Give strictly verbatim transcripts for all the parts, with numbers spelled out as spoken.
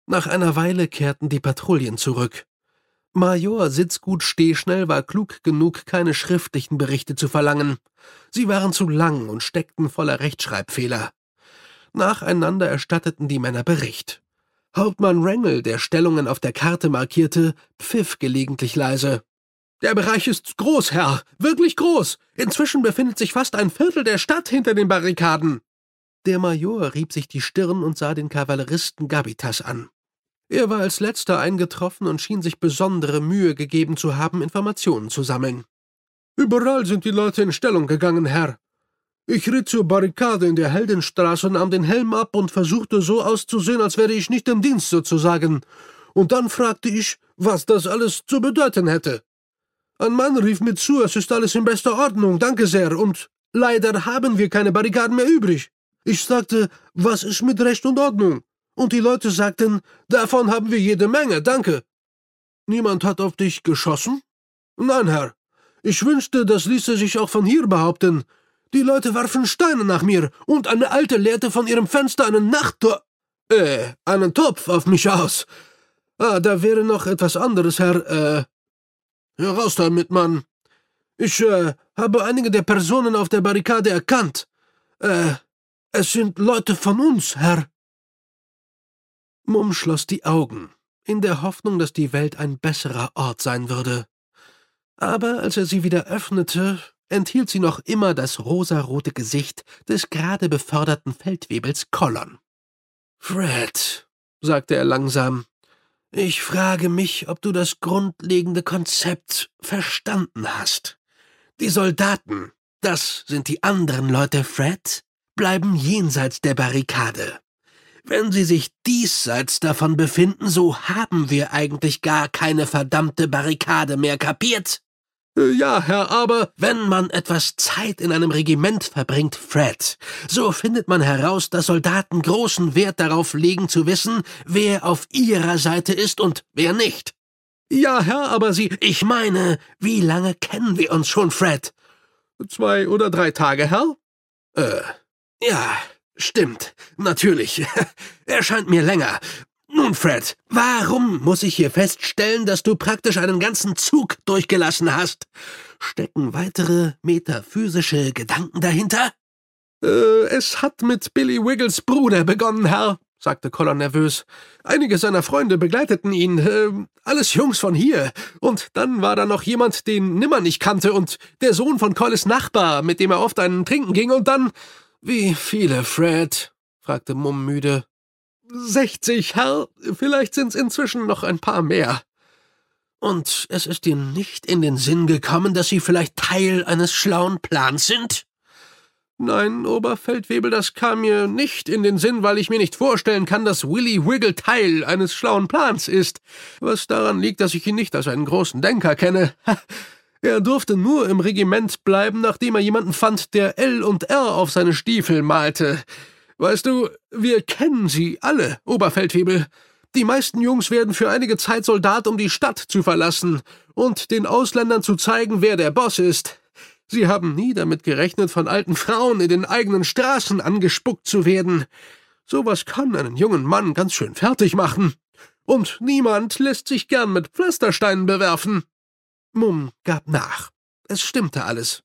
Nach einer Weile kehrten die Patrouillen zurück. Major Sitzgut Stehschnell war klug genug, keine schriftlichen Berichte zu verlangen. Sie waren zu lang und steckten voller Rechtschreibfehler. Nacheinander erstatteten die Männer Bericht. Hauptmann Wrangel, der Stellungen auf der Karte markierte, pfiff gelegentlich leise. »Der Bereich ist groß, Herr, wirklich groß. Inzwischen befindet sich fast ein Viertel der Stadt hinter den Barrikaden.« Der Major rieb sich die Stirn und sah den Kavalleristen Gabitas an. Er war als letzter eingetroffen und schien sich besondere Mühe gegeben zu haben, Informationen zu sammeln. »Überall sind die Leute in Stellung gegangen, Herr. Ich ritt zur Barrikade in der Heldenstraße, nahm den Helm ab und versuchte so auszusehen, als wäre ich nicht im Dienst sozusagen. Und dann fragte ich, was das alles zu bedeuten hätte. Ein Mann rief mir zu, es ist alles in bester Ordnung, danke sehr, und leider haben wir keine Barrikaden mehr übrig. Ich sagte, was ist mit Recht und Ordnung? Und die Leute sagten, davon haben wir jede Menge, danke. Niemand hat auf dich geschossen? Nein, Herr. Ich wünschte, das ließe sich auch von hier behaupten. Die Leute warfen Steine nach mir, und eine Alte leerte von ihrem Fenster einen Nachttor... Äh, einen Topf auf mich aus. Ah, da wäre noch etwas anderes, Herr, äh... Heraus damit, Mann. Ich, äh, habe einige der Personen auf der Barrikade erkannt. Äh, es sind Leute von uns, Herr. Mumm schloss die Augen, in der Hoffnung, dass die Welt ein besserer Ort sein würde. Aber als er sie wieder öffnete, enthielt sie noch immer das rosarote Gesicht des gerade beförderten Feldwebels Kollon. »Fred«, sagte er langsam, »ich frage mich, ob du das grundlegende Konzept verstanden hast. Die Soldaten, das sind die anderen Leute, Fred, bleiben jenseits der Barrikade. Wenn sie sich diesseits davon befinden, so haben wir eigentlich gar keine verdammte Barrikade mehr, kapiert? Ja, Herr, aber wenn man etwas Zeit in einem Regiment verbringt, Fred, so findet man heraus, dass Soldaten großen Wert darauf legen zu wissen, wer auf ihrer Seite ist und wer nicht. Ja, Herr, aber Sie... Ich meine, wie lange kennen wir uns schon, Fred? Zwei oder drei Tage, Herr? Äh, ja, stimmt, natürlich. Erscheint mir länger. Nun, Fred, warum muss ich hier feststellen, dass du praktisch einen ganzen Zug durchgelassen hast? Stecken weitere metaphysische Gedanken dahinter? Äh, es hat mit Billy Wiggles Bruder begonnen, Herr, sagte Kollon nervös. Einige seiner Freunde begleiteten ihn, äh, alles Jungs von hier. Und dann war da noch jemand, den Nimmer nicht kannte, und der Sohn von Collis Nachbar, mit dem er oft einen Trinken ging, und dann... Wie viele, Fred? Fragte Mumm müde. Sechzig, Herr. Vielleicht sind's inzwischen noch ein paar mehr. Und es ist dir nicht in den Sinn gekommen, dass sie vielleicht Teil eines schlauen Plans sind? Nein, Oberfeldwebel, das kam mir nicht in den Sinn, weil ich mir nicht vorstellen kann, dass Willy Wiggle Teil eines schlauen Plans ist. Was daran liegt, dass ich ihn nicht als einen großen Denker kenne. Er durfte nur im Regiment bleiben, nachdem er jemanden fand, der L und R auf seine Stiefel malte. Weißt du, wir kennen sie alle, Oberfeldwebel. Die meisten Jungs werden für einige Zeit Soldat, um die Stadt zu verlassen und den Ausländern zu zeigen, wer der Boss ist. Sie haben nie damit gerechnet, von alten Frauen in den eigenen Straßen angespuckt zu werden. Sowas kann einen jungen Mann ganz schön fertig machen. Und niemand lässt sich gern mit Pflastersteinen bewerfen. Mumm gab nach. Es stimmte alles.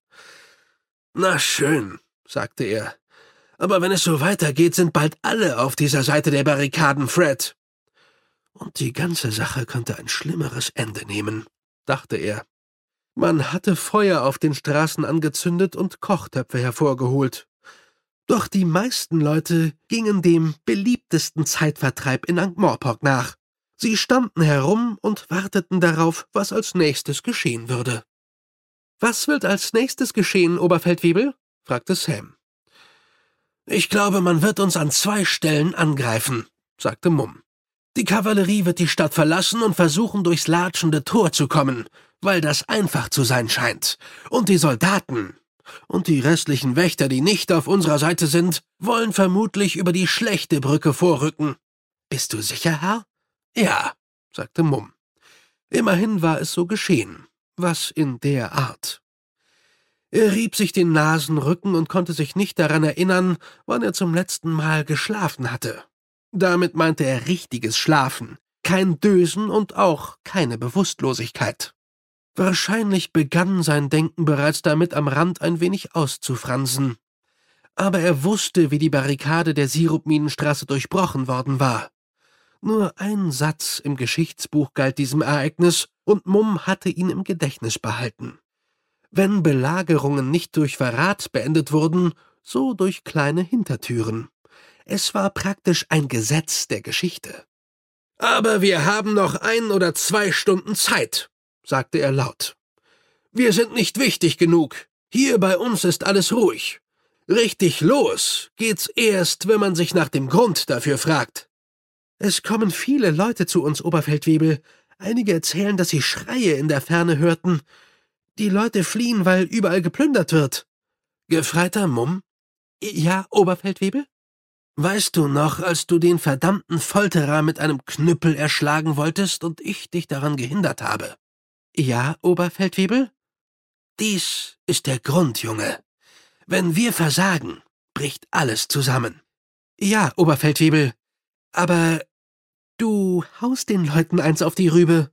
»Na schön«, sagte er. »Aber wenn es so weitergeht, sind bald alle auf dieser Seite der Barrikaden, Fred.« Und die ganze Sache könnte ein schlimmeres Ende nehmen, dachte er. Man hatte Feuer auf den Straßen angezündet und Kochtöpfe hervorgeholt. Doch die meisten Leute gingen dem beliebtesten Zeitvertreib in Ankh-Morpork nach. Sie standen herum und warteten darauf, was als nächstes geschehen würde. »Was wird als nächstes geschehen, Oberfeldwebel?« fragte Sam. »Ich glaube, man wird uns an zwei Stellen angreifen«, sagte Mumm. »Die Kavallerie wird die Stadt verlassen und versuchen, durchs latschende Tor zu kommen, weil das einfach zu sein scheint. Und die Soldaten und die restlichen Wächter, die nicht auf unserer Seite sind, wollen vermutlich über die schlechte Brücke vorrücken. Bist du sicher, Herr?« »Ja«, sagte Mumm. Immerhin war es so geschehen. Was in der Art. Er rieb sich den Nasenrücken und konnte sich nicht daran erinnern, wann er zum letzten Mal geschlafen hatte. Damit meinte er richtiges Schlafen, kein Dösen und auch keine Bewusstlosigkeit. Wahrscheinlich begann sein Denken bereits damit, am Rand ein wenig auszufransen. Aber er wusste, wie die Barrikade der Sirupminenstraße durchbrochen worden war. Nur ein Satz im Geschichtsbuch galt diesem Ereignis, und Mumm hatte ihn im Gedächtnis behalten. Wenn Belagerungen nicht durch Verrat beendet wurden, so durch kleine Hintertüren. Es war praktisch ein Gesetz der Geschichte. »Aber wir haben noch ein oder zwei Stunden Zeit«, sagte er laut. »Wir sind nicht wichtig genug. Hier bei uns ist alles ruhig. Richtig los geht's erst, wenn man sich nach dem Grund dafür fragt.« »Es kommen viele Leute zu uns, Oberfeldwebel. Einige erzählen, dass sie Schreie in der Ferne hörten. Die Leute fliehen, weil überall geplündert wird.« »Gefreiter Mumm?« »Ja, Oberfeldwebel?« »Weißt du noch, als du den verdammten Folterer mit einem Knüppel erschlagen wolltest und ich dich daran gehindert habe?« »Ja, Oberfeldwebel?« »Dies ist der Grund, Junge. Wenn wir versagen, bricht alles zusammen.« »Ja, Oberfeldwebel. Aber du haust den Leuten eins auf die Rübe.«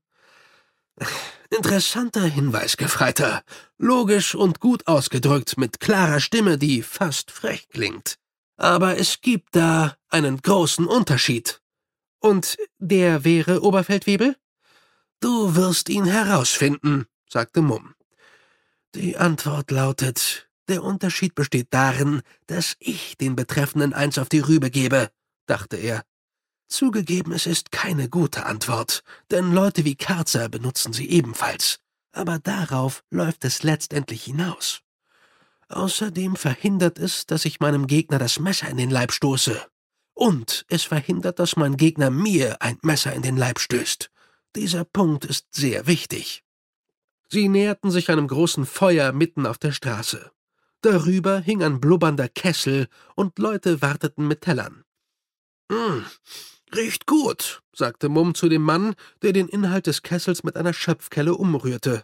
»Interessanter Hinweis, Gefreiter. Logisch und gut ausgedrückt, mit klarer Stimme, die fast frech klingt. Aber es gibt da einen großen Unterschied.« »Und der wäre, Oberfeldwebel?« »Du wirst ihn herausfinden«, sagte Mumm. »Die Antwort lautet, der Unterschied besteht darin, dass ich den Betreffenden eins auf die Rübe gebe«, dachte er. Zugegeben, es ist keine gute Antwort, denn Leute wie Karzer benutzen sie ebenfalls. Aber darauf läuft es letztendlich hinaus. Außerdem verhindert es, dass ich meinem Gegner das Messer in den Leib stoße. Und es verhindert, dass mein Gegner mir ein Messer in den Leib stößt. Dieser Punkt ist sehr wichtig.« Sie näherten sich einem großen Feuer mitten auf der Straße. Darüber hing ein blubbernder Kessel und Leute warteten mit Tellern. »Hm, riecht gut«, sagte Mumm zu dem Mann, der den Inhalt des Kessels mit einer Schöpfkelle umrührte.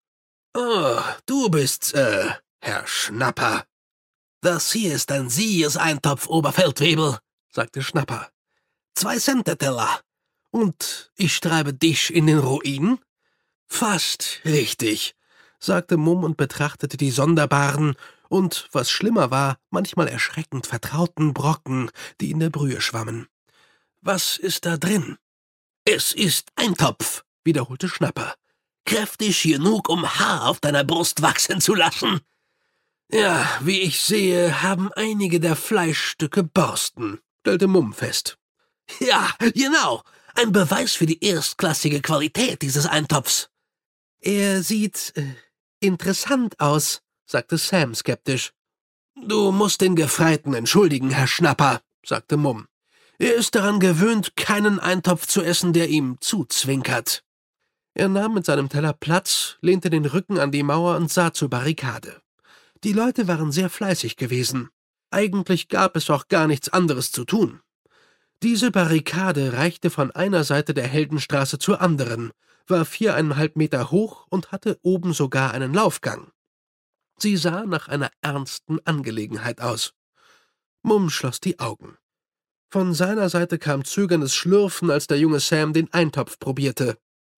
»Oh, du bist's, äh, Herr Schnapper.« »Das hier ist ein Siegeseintopf, Oberfeldwebel«, sagte Schnapper. »Zwei Cent der Teller. Und ich treibe dich in den Ruin?« »Fast richtig«, sagte Mumm und betrachtete die sonderbaren und, was schlimmer war, manchmal erschreckend vertrauten Brocken, die in der Brühe schwammen. »Was ist da drin?« »Es ist Eintopf«, wiederholte Schnapper. »Kräftig genug, um Haar auf deiner Brust wachsen zu lassen.« »Ja, wie ich sehe, haben einige der Fleischstücke Borsten«, stellte Mumm fest. »Ja, genau. Ein Beweis für die erstklassige Qualität dieses Eintopfs.« »Er sieht äh, interessant aus«, sagte Sam skeptisch. »Du musst den Gefreiten entschuldigen, Herr Schnapper«, sagte Mumm. »Er ist daran gewöhnt, keinen Eintopf zu essen, der ihm zuzwinkert.« Er nahm mit seinem Teller Platz, lehnte den Rücken an die Mauer und sah zur Barrikade. Die Leute waren sehr fleißig gewesen. Eigentlich gab es auch gar nichts anderes zu tun. Diese Barrikade reichte von einer Seite der Heldenstraße zur anderen, war viereinhalb Meter hoch und hatte oben sogar einen Laufgang. Sie sah nach einer ernsten Angelegenheit aus. Mumm schloss die Augen. Von seiner Seite kam zögerndes Schlürfen, als der junge Sam den Eintopf probierte.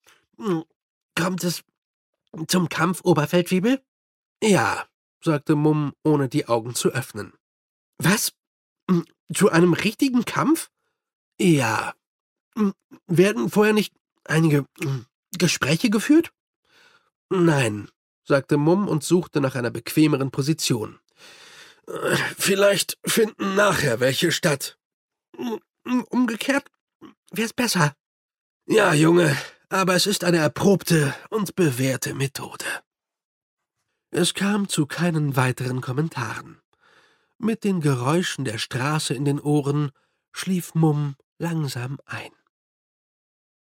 »Kommt es zum Kampf, Oberfeldwebel?« »Ja«, sagte Mumm, ohne die Augen zu öffnen. »Was? Zu einem richtigen Kampf?« »Ja. Werden vorher nicht einige Gespräche geführt?« »Nein«, sagte Mumm und suchte nach einer bequemeren Position. »Vielleicht finden nachher welche statt.« »Umgekehrt wär's besser.« »Ja, Junge, aber es ist eine erprobte und bewährte Methode.« Es kam zu keinen weiteren Kommentaren. Mit den Geräuschen der Straße in den Ohren schlief Mumm langsam ein.